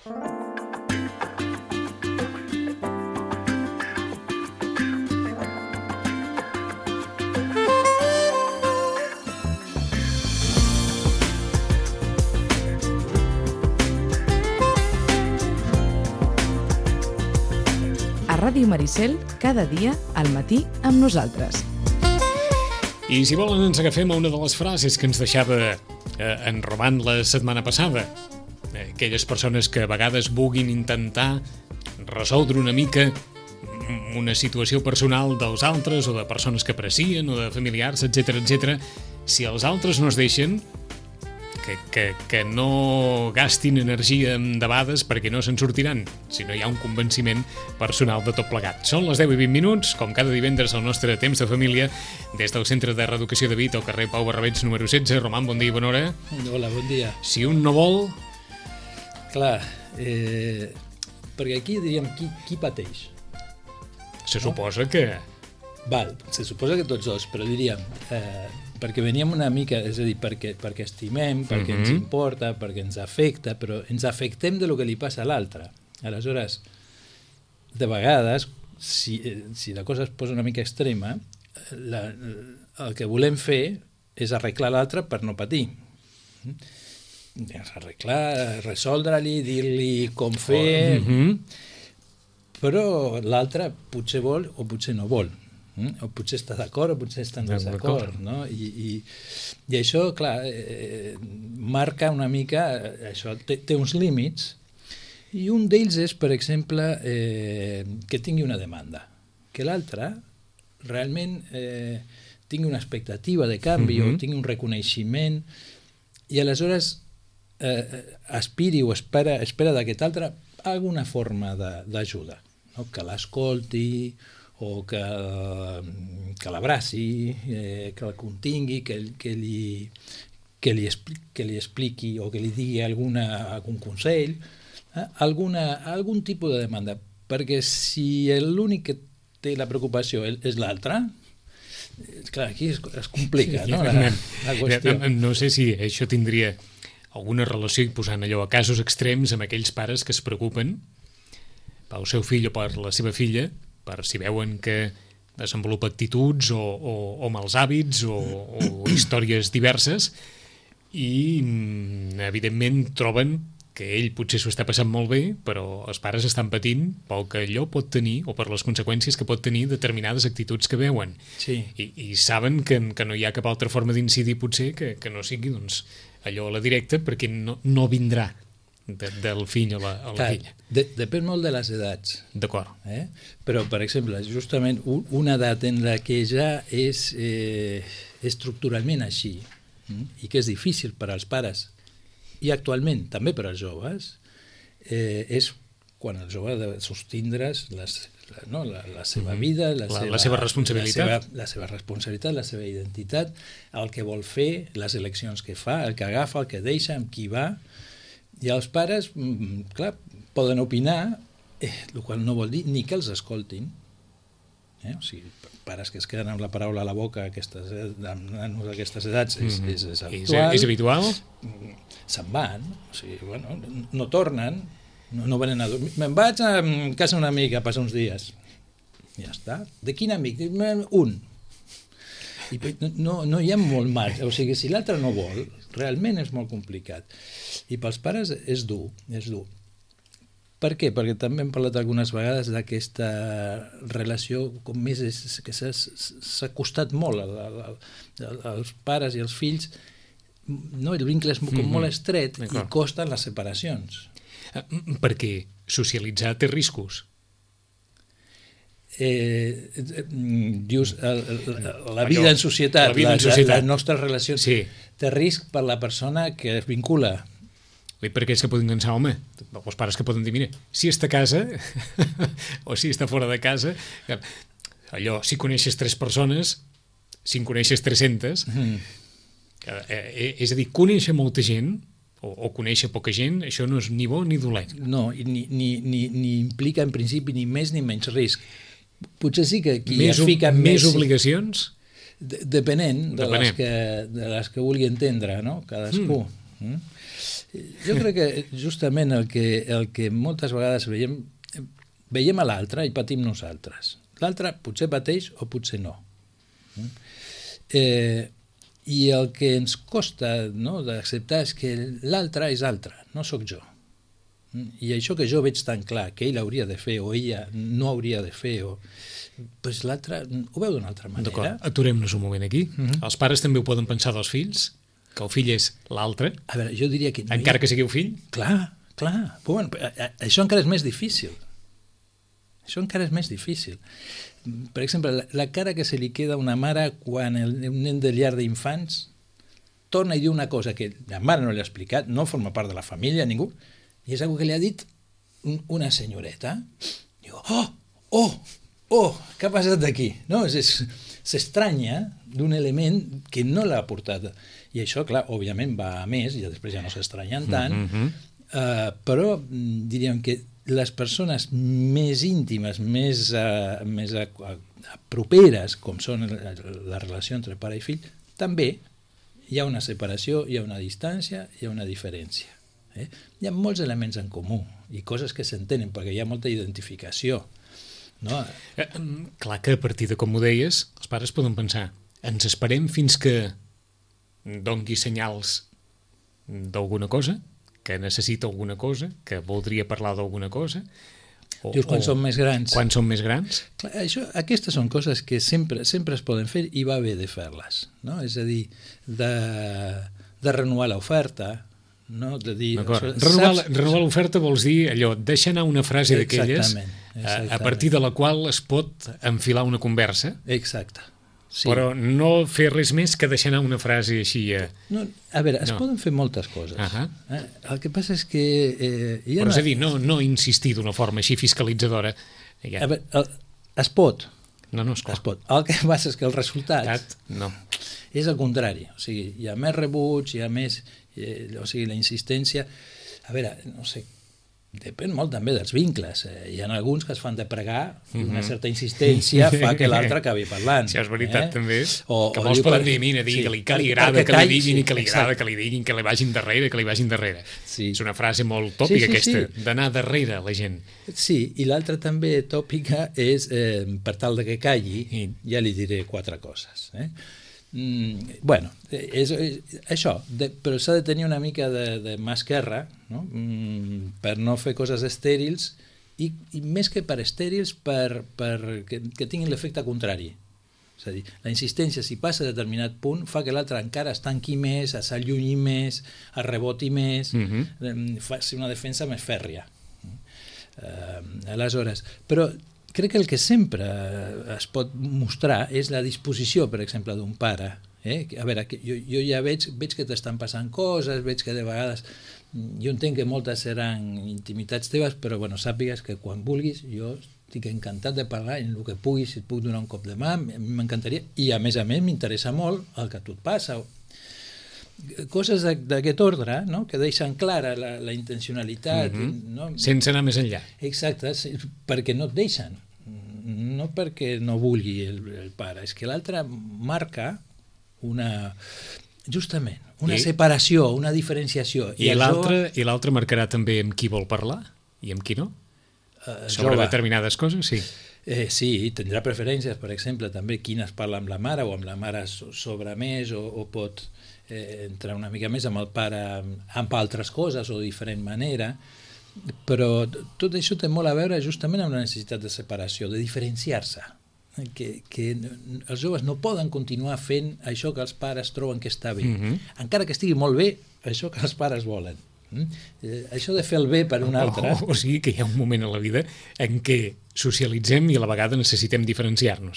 Ràdio Maricel, cada dia al matí amb nosaltres. I si volen ens agafem a una de les frases que ens deixava en Roman la setmana passada. Aquelles persones que a vegades vulguin intentar resoldre una mica una situació personal dels altres o de persones que aprecien o de familiars, etc. Si els altres no es deixen, que no gastin energia en debades perquè no se'n sortiran, si no hi ha un convenciment personal de tot plegat. Són les 10:20, com cada divendres al nostre temps de família, des del Centre de Reeducació de Vic, al carrer Pau Barrabets, número 16. Roman, bon dia i bona hora. Hola, bon dia. Si un no vol... Clar, perquè aquí diríem qui pateix. Se suposa que... Val, se suposa que tots dos, però diríem... perquè veníem una mica, és a dir, perquè estimem, perquè ens importa, perquè ens afecta, però ens afectem de lo que li passa a l'altre. Aleshores, de vegades, si la cosa es posa una mica extrema, el que volem fer és arreglar l'altre per no patir. Arreglar, resoldre-li, dir-li com fer, però l'altre potser vol o potser no vol. O potser està d'acord o potser està en desacord, no? I això, clar, marca una mica, això té uns límits, i un d'ells és, per exemple, que tingui una demanda, que l'altre realment tingui una expectativa de canvi o tingui un reconeixement, i aleshores aspiri o espera d'aquest altre alguna forma d'ajuda, no? Que l'escolti, o que l'abraci, que el contingui, que li expliqui o que li digui algun consell, algun tipus de demanda. Perquè si l'únic que té la preocupació és l'altre, clar, aquí es complica, no? La qüestió. No sé si això tindria alguna relació, posant allò a casos extrems, amb aquells pares que es preocupen pel seu fill o per la seva filla, per si veuen que desenvolupa actituds o mals hàbits o històries diverses, i evidentment troben que ell potser s'ho està passant molt bé, però els pares estan patint pel que allò pot tenir o per les conseqüències que pot tenir determinades actituds que veuen. Sí. I saben que no hi ha cap altra forma d'incidir potser que no sigui allò a la directa, perquè no vindrà del fill o la filla. Depèn molt de les edats. D'acord. Però, per exemple, justament una edat en la que ja és estructuralment així, i que és difícil per als pares, i actualment també per als joves, és quan el jove ha de sostindre's la seva vida, la seva responsabilitat, la seva identitat, el que vol fer, les eleccions que fa, el que agafa, el que deixa, amb qui va. I els pares, clar, poden opinar, el qual no vol dir ni que els escoltin. O sigui, pares que es queden amb la paraula a la boca amb nanos d'aquestes edats és habitual. És habitual? Se'n van, o sigui, bueno, no tornen, no venen a dormir. Me'n vaig a casa d'un amic a passar uns dies. Ja està. De quin amic? Un. I no hi ha molt marge, o sigui, si l'altre no vol, realment és molt complicat. I pels pares és dur. Per què? Perquè també hem parlat algunes vegades d'aquesta relació com més que s'ha costat molt als pares i als fills, no? El vincle és com molt estret i costen les separacions. Perquè socialitzar té riscos. Dius la vida en societat, les nostres relacions, té risc per la persona que es vincula. Perquè és que poden pensar, home, els pares que poden dir, mira, si està a casa o si està fora de casa, allò, si coneixes 3 persones, si en coneixes 300, és a dir, conèixer molta gent o conèixer poca gent, això no és ni bo ni dolent. No, ni implica en principi ni més ni menys risc. Potser sí que aquí es fiquen més obligacions? Depenent de les que vulgui entendre, no? Cadascú. Jo crec que justament el que moltes vegades veiem a l'altre i patim nosaltres. L'altre potser pateix o potser no. I el que ens costa, no, d'acceptar és que l'altre és altre, no sóc jo. I això que jo veig tan clar, que ell hauria de fer o ella no hauria de fer, pues l'altre ho veu d'una altra manera. D'acord, aturem-nos un moment aquí. Els pares també ho poden pensar dels fills? Que el fill és l'altre? A veure, jo diria que... Encara que sigui un fill? Clar. Bueno, això encara és més difícil. Per exemple, la cara que se li queda a una mare quan un nen de llar d'infants torna i diu una cosa que la mare no li ha explicat, no forma part de la família, ningú, i és una que li ha dit una senyoreta. Diu, què ha passat aquí? No, s'estranya d'un element que no l'ha portat. I això, clar, òbviament va a més, i després ja no s'estranyen tant, però diríem que les persones més íntimes, més properes, com són la relació entre pare i fill, també hi ha una separació, hi ha una distància, hi ha una diferència. Hi ha molts elements en comú i coses que s'entenen perquè hi ha molta identificació. No? Clar que a partir de com ho deies, els pares poden pensar, ens esperem fins que dongui senyals d'alguna cosa, que necessita alguna cosa, que voldria parlar d'alguna cosa. Dius, quan són més grans. Quan són més grans. Clar, aquestes són coses que sempre es poden fer i va bé de fer-les. No? És a dir, de renovar l'oferta, no? De dir, renovar l'oferta vols dir allò, deixar anar una frase d'aquelles a partir de la qual es pot enfilar una conversa. Exacte. Sí. Però no fer res més que deixar anar una frase així... No, a veure, es poden fer moltes coses. El que passa és que... Però és a dir, no insistir d'una forma així fiscalitzadora. A veure, es pot. No, esclar. Es pot. El que passa és que el resultat no. És el contrari. O sigui, hi ha més rebuig, hi ha més... O sigui, la insistència... A veure, no sé... Depèn molt també dels vincles. Hi ha alguns que es fan de pregar i una certa insistència fa que l'altre acabi parlant. Sí, és veritat, també. Que molts poden dir, mira, digue-li que li agrada que li diguin i que li agrada que li diguin, que li vagin darrere, Sí. És una frase molt tòpica aquesta, d'anar darrere la gent. Sí, i l'altra també tòpica és, per tal de que calli, ja li diré 4 coses. Bueno, és això, però s'ha de tenir una mica de mà esquerra, no? Per no fer coses estèrils i més que per estèrils que tinguin l'efecte contrari. És a dir, la insistència, si passa a determinat punt, fa que l'altre encara es tanqui més, s'allunyi més, es reboti més, faci una defensa més fèrria. Aleshores, però crec que el que sempre es pot mostrar és la disposició, per exemple, d'un pare. A veure, jo ja veig que t'estan passant coses, veig que de vegades... Jo entenc que moltes seran intimitats teves, però bueno, sàpigues que quan vulguis jo estic encantat de parlar en el que puguis, si et puc donar un cop de mà, m'encantaria. I a més m'interessa molt el que a tu et passa. Coses d'aquest ordre, no? Que deixen clara la intencionalitat. No? Sense anar més enllà. Exacte, perquè no et deixen. No perquè no vulgui el pare, és que l'altre marca justament una separació, una diferenciació. I l'altre marcarà també amb qui vol parlar i amb qui no? Sobre determinades coses, sí. Sí, tindrà preferències, per exemple, també quines parla amb la mare o amb la mare sobre més o pot entrar una mica més amb el pare amb altres coses o de diferent manera, però tot això té molt a veure justament amb la necessitat de separació, de diferenciar-se, que els joves no poden continuar fent això que els pares troben que està bé, encara que estigui molt bé això que els pares volen. Això de fer el bé per un altre... O sigui que hi ha un moment a la vida en què socialitzem i a la vegada necessitem diferenciar-nos.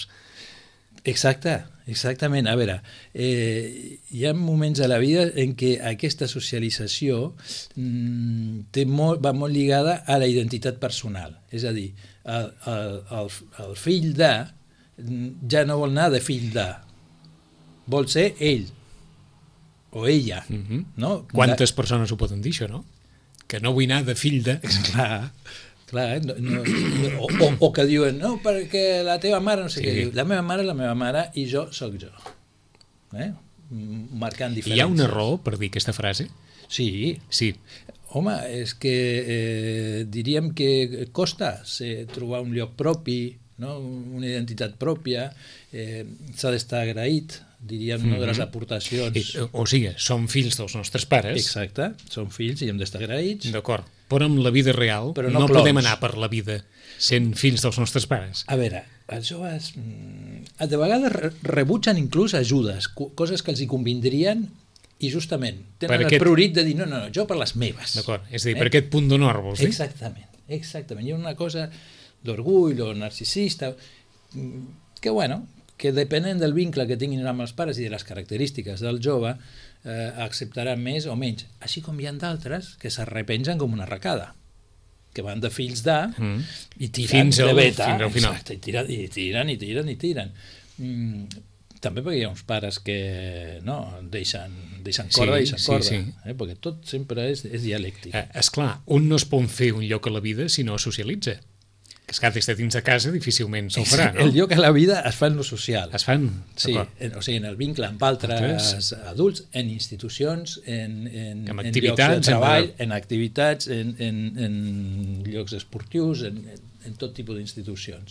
Exactament. A veure, hi ha moments a la vida en què aquesta socialització va molt lligada a la identitat personal. És a dir, el fill de ja no vol anar de fill de, vol ser ell o ella. No? Quantes persones ho poden dir, això, no? Que no vull anar de fill de... Clar, o que diuen, no, perquè la teva mare no sé què diu. La meva mare i jo sóc jo. Marcant diferències. Hi ha una raó per dir aquesta frase? Sí. Sí. Home, és que diríem que costa trobar un lloc propi, no? Una identitat pròpia, s'ha d'estar agraït, diríem, no, de les aportacions. O sigui, som fills dels nostres pares. Exacte, som fills i hem d'estar agraïts. D'acord, però en la vida real Però no no clones. podem anar per la vida sent fills dels nostres pares. A veure, els joves de vegades rebutgen inclús ajudes, coses que els hi convindrien i justament tenen el priorit de dir no, jo per les meves. D'acord, és a dir, per aquest punt d'honor, vols dir? Exactament. Hi ha una cosa d'orgull o narcisista que, bueno, que depenent del vincle que tinguin amb els pares i de les característiques del jove, acceptaran més o menys. Així com hi ha d'altres que s'arrepengen com una arracada, que van de fills i tiren de beta. Fins al final. Exacte, i tiren. També perquè hi ha uns pares que no, deixen corda, sí. Perquè tot sempre és dialèctic. Esclar, un no es pot fer un lloc a la vida si no socialitza. Que es des de dins de casa difícilment se'l farà, no? El lloc a la vida es fa en lo social. Es fan, sí, o sigui, en el vincle amb altres adults, en institucions, en llocs de treball, en activitats, en llocs esportius, en tot tipus d'institucions.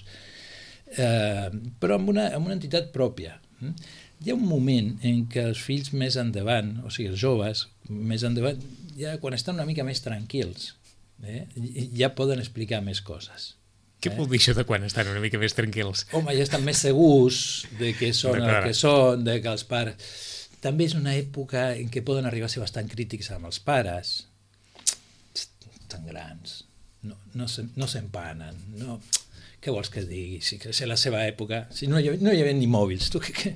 Però amb una entitat pròpia. Hi ha un moment en què els fills més endavant, o sigui, els joves més endavant, ja quan estan una mica més tranquils, ja poden explicar més coses. Què vol dir això de quan estan una mica més tranquils? Home, ja estan més segurs de que són el que són, de que els pares... També és una època en què poden arribar a ser bastant crítics amb els pares. Estan grans, no s'empanen, no... Què vols que digui? Si és la seva època, si no hi havia ni mòbils,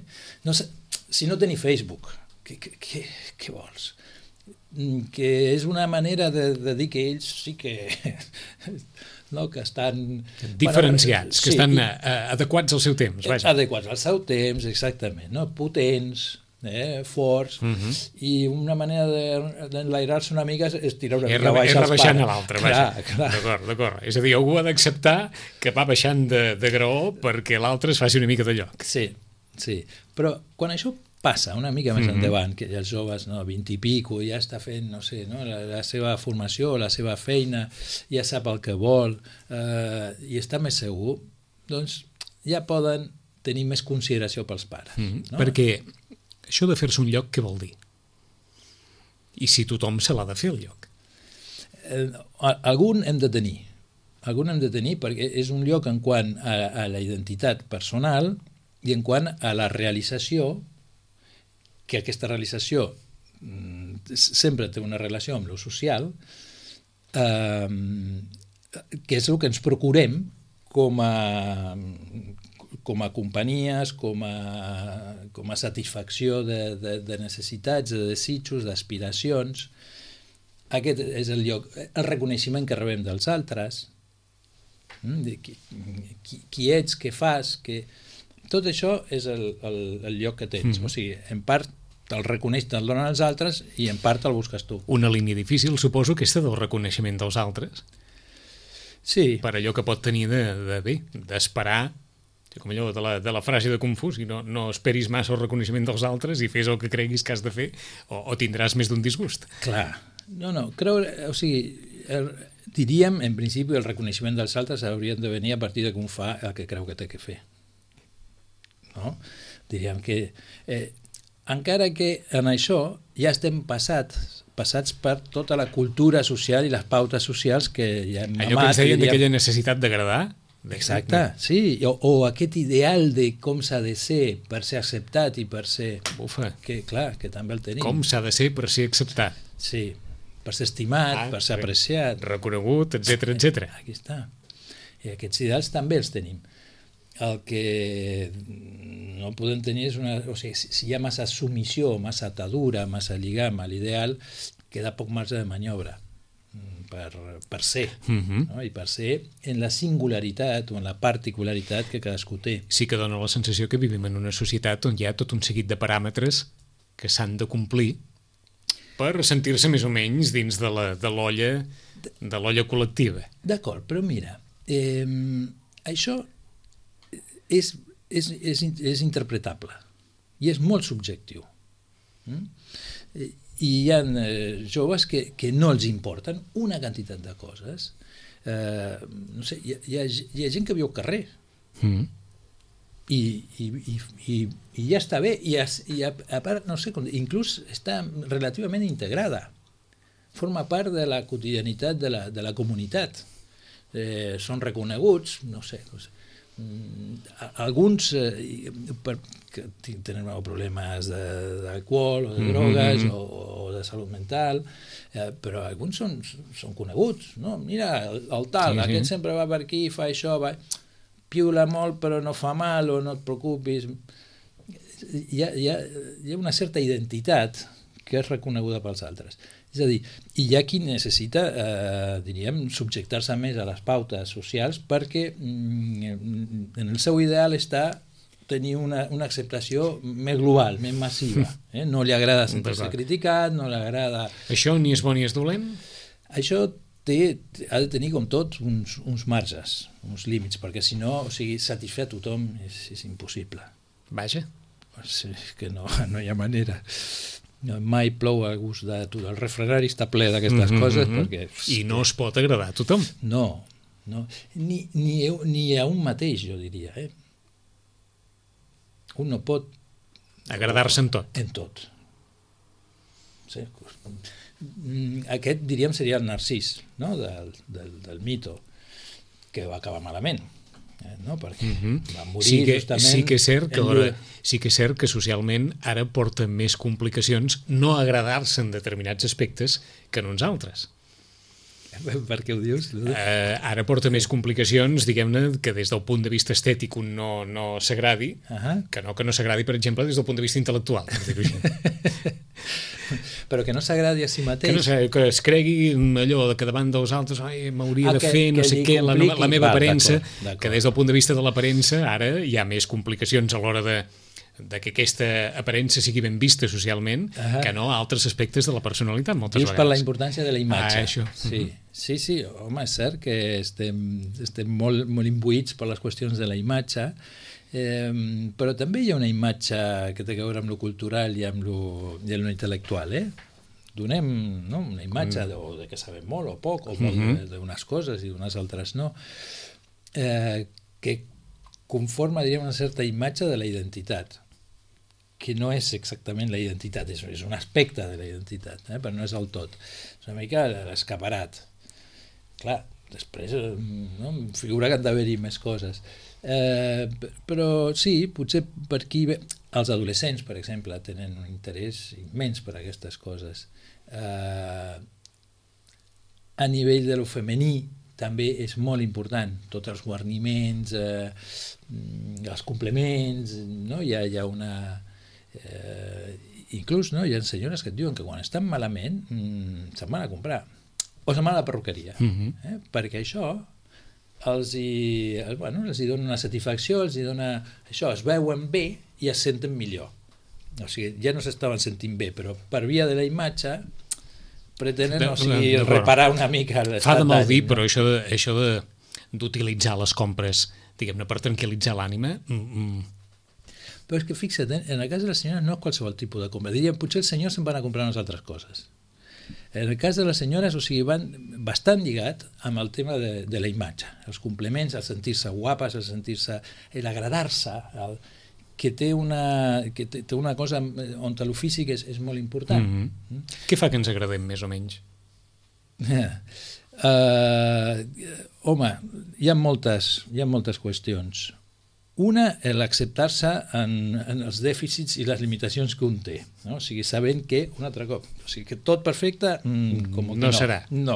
si no tenia Facebook, què vols? Que és una manera de dir que ells sí que... No, que estan... Diferenciats, que estan adequats al seu temps. Vaja. Adequats al seu temps, exactament, no? Potents, forts, i una manera d'enlairar-se una mica és tirar una mica baix als pares. És rebaixant a l'altre, vaja. D'acord. És a dir, algú ha d'acceptar que va baixant de graó perquè l'altre es faci una mica de lloc. Sí. Però quan això passa una mica més endavant, que els joves, 20 i pico, ja està fent, no sé, la seva formació, la seva feina, ja sap el que vol, i està més segur, doncs ja poden tenir més consideració pels pares. Perquè això de fer-se un lloc, què vol dir? I si tothom se l'ha de fer el lloc? Algun hem de tenir, perquè és un lloc en quant a la identitat personal i en quant a la realització, que aquesta realització sempre té una relació amb lo social, que és el que ens procurem com a companyies, com a satisfacció de necessitats, de desitjos, d'aspiracions. Aquest és el lloc, el reconeixement que rebem dels altres, qui ets, què fas, tot això és el lloc que tens. O sigui, en part te'l reconeix, te'l donen els altres i en part te'l busques tu. Una línia difícil, suposo, aquesta del reconeixement dels altres. Sí. Per allò que pot tenir d'esperar, com allò de la frase de Confús, no esperis massa el reconeixement dels altres i fes el que creguis que has de fer o tindràs més d'un disgust. Clar. No, creure, o sigui, diríem, en principi, el reconeixement dels altres hauria de venir a partir de que un fa el que creu que té que fer. No? Diríem que encara que en això ja estem passats per tota la cultura social i les pautes socials que ja hem mamat. Allò que ens deien d'aquella necessitat d'agradar. Exacte, sí, o aquest ideal de com s'ha de ser per ser acceptat i per ser... Bufa. Que, clar, que també el tenim. Com s'ha de ser per ser acceptat. Sí, per ser estimat, per ser apreciat. Reconegut, etc. Aquí està. I aquests ideals també els tenim. El que no podem tenir és o sigui, si hi ha massa submissió, massa atadura, massa lligam a l'ideal, queda poc marge de maniobra per ser, no? I per ser en la singularitat o en la particularitat que cadascú té. Sí que dona la sensació que vivim en una societat on hi ha tot un seguit de paràmetres que s'han de complir per sentir-se més o menys dins de l'olla col·lectiva. D'acord, però mira, això és interpretable i és molt subjectiu. I hi ha joves que no els importen una quantitat de coses. No sé, hi ha gent que viu al carrer. I ja està bé, i a part, no sé, inclús està relativament integrada, forma part de la quotidianitat de la comunitat, són reconeguts, no sé, alguns que tenen problemes d'alcohol o de drogues o de salut mental, però alguns són coneguts, no? Mira, el tal, aquest sempre va per aquí, fa això, piula molt però no fa mal, o no et preocupis. Hi ha una certa identitat que és reconeguda pels altres. És a dir, hi ha qui necessita, diríem, subjectar-se més a les pautes socials perquè en el seu ideal està tenir una acceptació més global, més massiva. No li agrada sentir-se criticat, no li agrada... Això ni és bo ni és dolent? Això ha de tenir, com tot, uns marges, uns límits, perquè si no, satisfer a tothom és impossible. Vaja. És que no hi ha manera. Mai plou a gust de tu. El refrenari està ple d'aquestes coses perquè... I no es pot agradar a tothom. No. Ni a un mateix, jo diria. Un no pot... Agradar-se en tot. En tot. Sí. Aquest, diríem, seria el Narcís, no? del mito, que va acabar malament. No? Perquè va morir justament... Sí que és cert que socialment ara porta més complicacions no agradar-se en determinats aspectes que en uns altres. Per què ho dius? Ara porta més complicacions, diguem-ne, que des del punt de vista estètic un no s'agradi, que no s'agradi, per exemple, des del punt de vista intel·lectual, per dir-ho així. Però que no s'agradi a si mateix. Que es cregui allò que davant dels altres m'hauria de fer no sé què, la meva aparença, que des del punt de vista de l'aparença ara hi ha més complicacions a l'hora de que aquesta aparença sigui ben vista socialment que no a altres aspectes de la personalitat moltes vegades. Dius per la importància de la imatge. Això. Sí, home, és cert que estem molt, molt imbuïts per les qüestions de la imatge, però també hi ha una imatge que té a veure amb lo cultural i amb lo intel·lectual. Donem una imatge de que sabem molt o poc, o molt d'unes coses i d'unes altres no, que conforma, diríem, una certa imatge de la identitat, que no és exactament la identitat, és un aspecte de la identitat, però no és el tot. És una mica l'escaparat. Clar, després em figura que han d'haver-hi més coses. Però sí, potser per aquí... Els adolescents, per exemple, tenen un interès immens per aquestes coses. A nivell de lo femení també és molt important, tots els guarniments, els complements, no? Hi ha una... inclús hi ha senyores que et diuen que quan estan malament se'n van a comprar o se'n van a la perruqueria, perquè això els hi dona una satisfacció, els hi dona això, es veuen bé i es senten millor. O sigui, ja no s'estaven sentint bé, però per via de la imatge pretenen reparar una mica l'estat d'ànim. Fa de mal dir, però això d'utilitzar les compres, diguem-ne, per tranquil·litzar l'ànima... Però és que fixa't, en el cas de les senyores no és qualsevol tipus de compra. Diríem, potser els senyors se'n van a comprar unes altres coses. En el cas de les senyores, o sigui, van bastant lligat amb el tema de la imatge, els complements, el sentir-se guapes, el sentir-se, l'agradar-se, que té una cosa on el físic és molt important. Què fa que ens agradem, més o menys? Home, hi ha moltes qüestions. Una, l'acceptar-se en els dèficits i les limitacions que un té, no? O sigui, sabent que, un altre cop, o sigui, que tot perfecte com que no serà. No.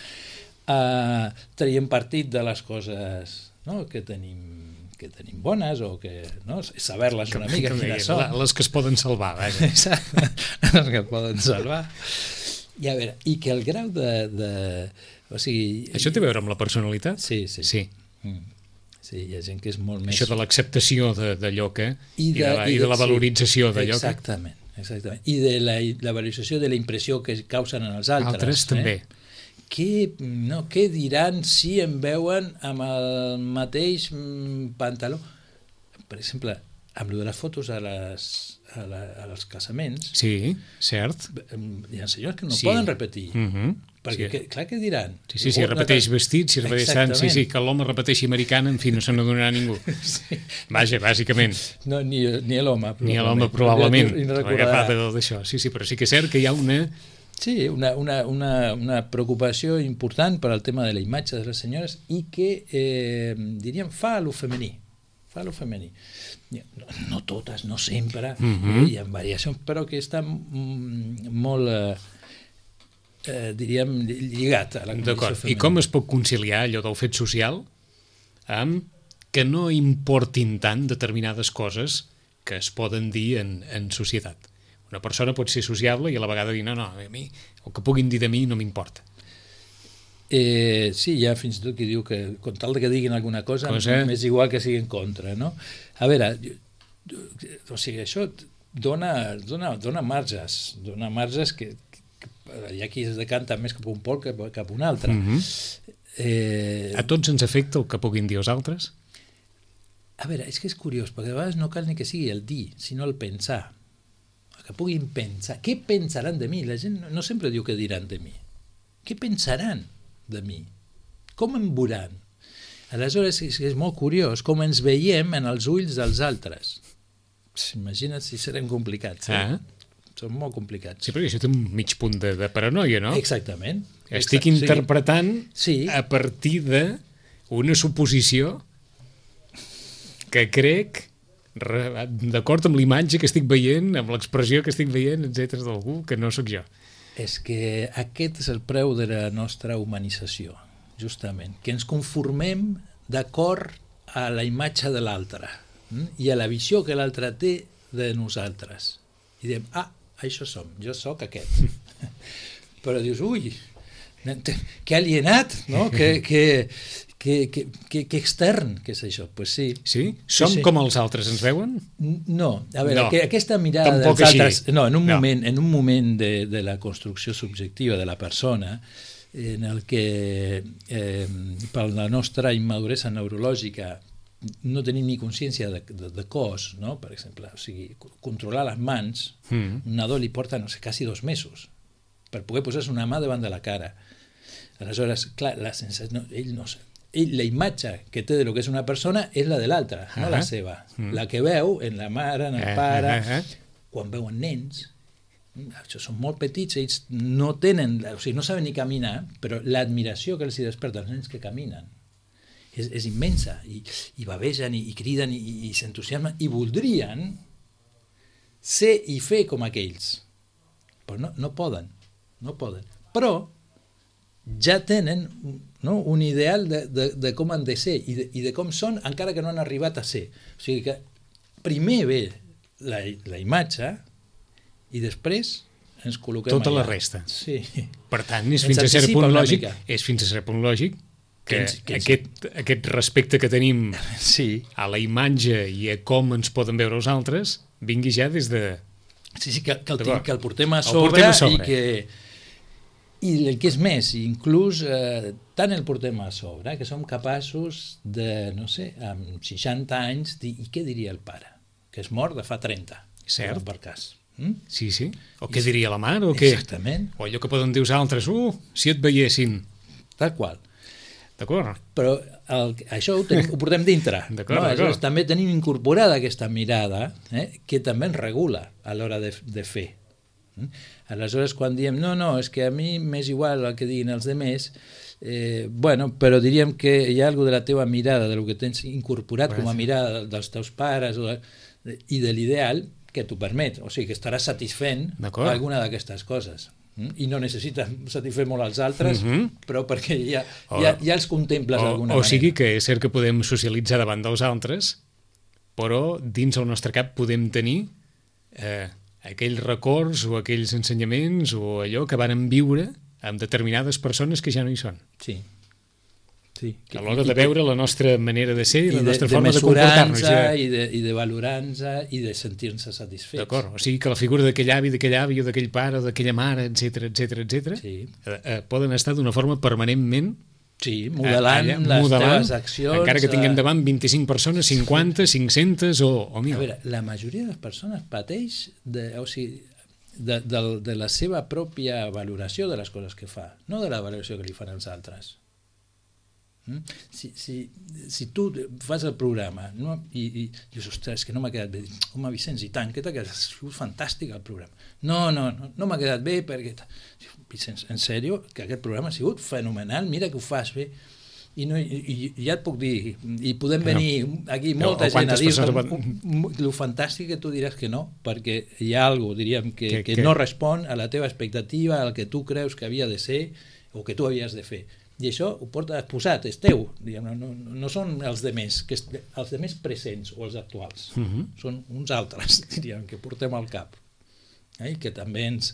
Traiem partit de les coses, no? que tenim bones, o que saber-les una mica quines són. Les que es poden salvar, vaja. Les que es poden salvar. I a veure, i que el grau o sigui... Això té a veure amb la personalitat? Sí. Sí, hi ha gent que és molt més... Això de l'acceptació d'allò que... I de la valorització d'allò que... Exactament. I de la valorització de la impressió que causen en els altres. Altres també. Què diran si em veuen amb el mateix pantaló? Per exemple, amb lo de les fotos als casaments, Sí, cert. hi ha senyors que no Sí. poden repetir. Perquè, Sí. clar, que diran? Sí, si repeteix vestit, si repeteix tant, sí, Exactament. que l'home repeteixi americana, en fi, no se n'adonarà ningú. Vaja, bàsicament. No, ni l'home, Ni a l'home, probablement, Ni agafat recordarà. d'això. Sí, però sí que és cert que hi ha una... Sí, una preocupació important per al tema de la imatge de les senyores i que, diríem, fa a lo femení. No totes, no sempre, hi ha variacions, però que està molt, diríem, lligat a la condició D'acord. femenina. I com es pot conciliar allò del fet social amb que no importin tant determinades coses que es poden dir en societat? Una persona pot ser sociable i a la vegada dir no, a mi, el que puguin dir de mi no m'importa. Sí, hi ha fins i tot qui diu que con tal de que diguin alguna cosa m'és igual que sigui en contra, no? A veure, o sigui, això dona marges que hi ha qui es decanta més cap a un pol que cap a un altre. A tots ens afecta el que puguin dir els altres? A veure, és que és curiós, perquè a vegades no cal ni que sigui el dir, sinó el pensar. Que puguin pensar. Què pensaran de mi? La gent no sempre diu què diran de mi. Què pensaran de mi? Com em veuran? Aleshores, és molt curiós com ens veiem en els ulls dels altres. Imagina't si serem complicats. Són molt complicats. Sí, perquè això té un mig punt de paranoia, no? Exactament. Estic interpretant a partir d'una suposició que crec, d'acord amb l'imatge que estic veient, amb l'expressió que estic veient, etc., d'algú que no sóc jo. És que aquest és el preu de la nostra humanització, justament, que ens conformem d'acord a la imatge de l'altre i a la visió que l'altre té de nosaltres. I diem, això som, jo sóc aquest. Però dius, ui, que alienat, no? Que extern, que és això? Pues sí. Sí? Som com els altres ens veuen? No, a veure, aquesta mirada dels altres... No, en un moment de la construcció subjectiva de la persona, en el que per la nostra immaduresa neurològica no tenim ni consciència de cos, no? Per exemple, o sigui, controlar les mans, un nadó li porta, no sé, quasi 2 mesos per poder posar-se una mà davant de la cara. Aleshores, clar, la sensació, la imatge que té de lo que és una persona és la de l'altra, no la seva. La que veu en la mare, en el pare, quan veuen nens, això són molt petits, ells no tenen, o sigui, no saben ni caminar, però l'admiració que els desperta als nens que caminen és immensa, i bavegen, i criden, i s'entusiasmen, i voldrien ser i fer com aquells, però no poden, però ja tenen un ideal de com han de ser i de com són, encara que no han arribat a ser. O sigui que primer ve la imatge i després ens col·loquem tota allà. La resta. Sí. Per tant, és fins a cert punt lògic que aquest respecte que tenim a la imatge i a com ens poden veure els altres vingui ja des de... Sí, que el portem a sobre i el que és més, inclús tant el portem a sobre que som capaços de, no sé, amb 60 anys dir, i què diria el pare? Que és mort de fa 30. Cert. Per cas. Sí. O què diria la mare? O què? Exactament. O allò que poden dir els altres, si et veiessin. Tal qual. D'acord. Però això ho portem dintre. D'acord. També tenim incorporada aquesta mirada que també ens regula a l'hora de fer. Aleshores, quan diem no, és que a mi m'és igual el que diguin els demés, però diríem que hi ha alguna de la teva mirada, del que tens incorporat com a mirada dels teus pares i de l'ideal que t'ho permet, o sigui que estaràs satisfent alguna d'aquestes coses. I no necessites satisfer molt als altres, però perquè ja els contemples d'alguna manera. O sigui que és cert que podem socialitzar davant dels altres, però dins el nostre cap podem tenir aquells records o aquells ensenyaments o allò que varen viure amb determinades persones que ja no hi són. Sí. A l'hora de veure la nostra manera de ser i la nostra forma de comportar-nos. I de valorar-nos i de sentir-nos satisfets. D'acord, o sigui que la figura d'aquell avi, d'aquell avi o d'aquell pare o d'aquella mare, etc, poden estar d'una forma permanentment Sí, modelant les teves accions. Encara que tinguem davant 25 persones, 50, 500 o 1.000. A veure, la majoria de les persones pateix de la seva pròpia valoració de les coses que fa, no de la valoració que li fan els altres. Si tu fas el programa i dius, ostres, que no m'ha quedat bé, home, Vicenç, i tant, que t'ha quedat fantàstic el programa. No m'ha quedat bé perquè... Vicenç, en sèrio, que aquest programa ha sigut fenomenal, mira que ho fas bé. I ja et puc dir, i podem venir aquí molta gent a dir el fantàstic que tu diràs que no, perquè hi ha alguna cosa, diríem, que no respon a la teva expectativa, al que tu creus que havia de ser o que tu havies de fer. I això ho portes posat, és teu, diguem, no són els demés, els demés presents o els actuals, són uns altres, diríem, que portem al cap, que també ens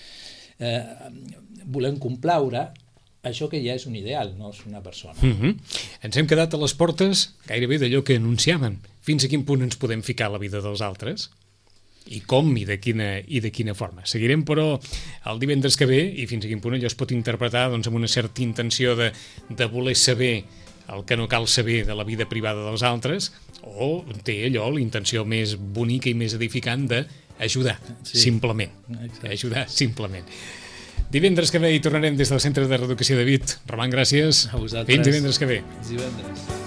volem complaure això que ja és un ideal, no és una persona. Ens hem quedat a les portes gairebé d'allò que anunciaven. Fins a quin punt ens podem ficar a la vida dels altres? I com i de quina forma. Seguirem, però, el divendres que ve, i fins a quin punt allò es pot interpretar doncs, amb una certa intenció de voler saber el que no cal saber de la vida privada dels altres, o té allò la intenció més bonica i més edificant d'ajudar, simplement. Ajudar, simplement. Divendres que ve hi tornarem des del Centre de Reeducació de Vic. Roman, gràcies. A vosaltres. Fins divendres que ve. Fins divendres.